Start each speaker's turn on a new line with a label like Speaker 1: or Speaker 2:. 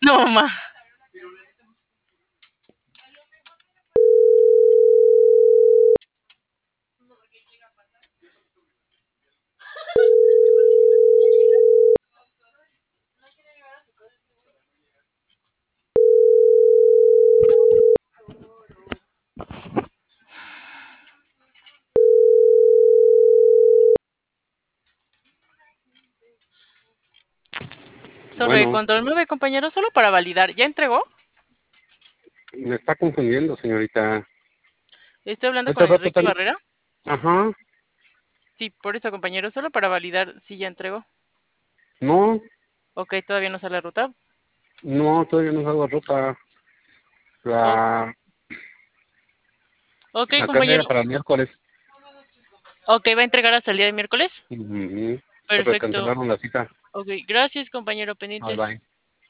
Speaker 1: No, ma. Sobre
Speaker 2: Bueno,
Speaker 1: control 9, compañero, solo para validar. ¿Ya entregó?
Speaker 2: me está confundiendo, señorita.
Speaker 1: Estoy hablando con
Speaker 2: Hace rato
Speaker 1: Enrique
Speaker 2: también.
Speaker 1: Barrera.
Speaker 2: Ajá,
Speaker 1: Sí, por eso, compañero, solo para validar si ya entregó.
Speaker 2: no,
Speaker 1: Ok, todavía no sale la ruta.
Speaker 2: no, todavía no salgo a ruta.
Speaker 1: O-
Speaker 2: La,
Speaker 1: ok,
Speaker 2: la carne era
Speaker 1: compañero.
Speaker 2: para el miércoles.
Speaker 1: Ok, va a entregar hasta el día de miércoles.
Speaker 2: Ujú. Pero
Speaker 1: Perfecto.
Speaker 2: cancelaron la cita.
Speaker 1: Ok, gracias, compañero,
Speaker 2: Bye
Speaker 1: pendientes.
Speaker 2: bye.